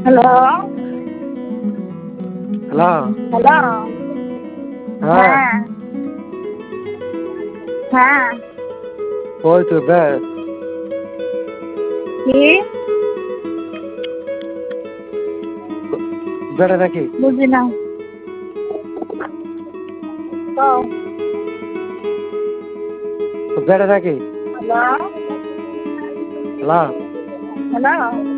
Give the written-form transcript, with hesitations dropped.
Hello, hello. Hello. হ্যাঁ, হ্যাঁ, হ্যাঁ। ওই তো কি? বেড়া নাকি? বুঝি না। কও। বেড়া নাকি? Hello, hello. হ্যালো।